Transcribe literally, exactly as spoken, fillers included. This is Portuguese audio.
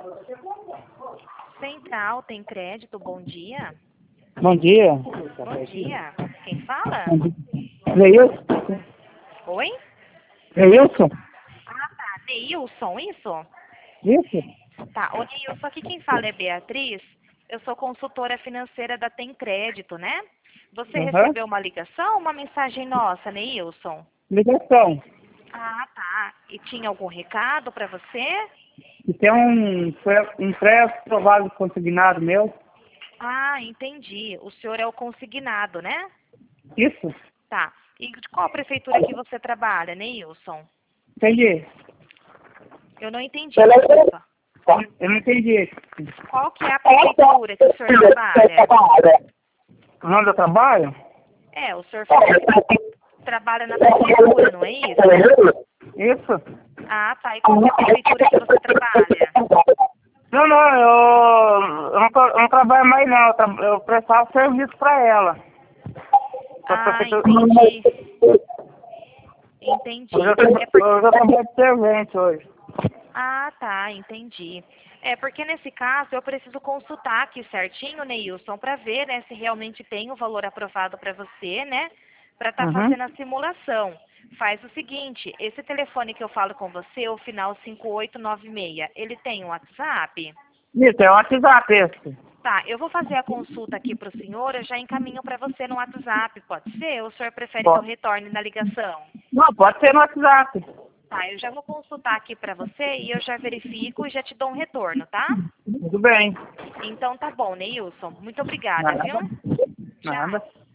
Central tem crédito, bom dia. Bom dia. Bom dia. Quem fala? Neilson? Oi? Neilson? Ah, tá. Neilson, isso? Isso? Tá. Ô, Neilson, aqui quem fala é Beatriz. Eu sou consultora financeira da Tem Crédito, né? Você Uhum. recebeu uma ligação, uma mensagem nossa, Neilson? Ligação. Ah, tá. E tinha algum recado para você? E tem um, um pré-aprovado consignado meu. Ah, entendi. O senhor é o consignado, né? Isso? Tá. E de qual prefeitura que você trabalha, Neilson? Entendi. Eu não entendi, desculpa. Eu não entendi. Qual que é a prefeitura que o senhor trabalha? O nome do trabalho? É, o senhor falou que trabalha na prefeitura, não é isso? Isso? Ah, tá. E qual que é a prefeitura que você trabalha? Não, não, eu, eu, não, tra- eu não trabalho mais não, eu, tra- eu prestava serviço para ela. Pra Ah, prefeitura- entendi. Entendi. Eu já, É por... eu já trabalho de servente hoje. Ah, tá, entendi. É porque nesse caso eu preciso consultar aqui certinho, Neilson, para ver, né, se realmente tem o valor aprovado para você, né, para estar Uhum. fazendo a simulação. Faz o seguinte, esse telefone que eu falo com você, o final cinco oito nove seis, ele tem um WhatsApp? Isso, é o WhatsApp esse. Tá, eu vou fazer a consulta aqui para o senhor, eu já encaminho para você no WhatsApp, pode ser? Ou o senhor prefere que eu Pode. retorne na ligação? Não, pode ser no WhatsApp. Tá, eu já vou consultar aqui para você e eu já verifico e já te dou um retorno, tá? Tudo bem. Então tá bom, Neilson. Muito obrigada, Nada. viu? Tchau. Nada.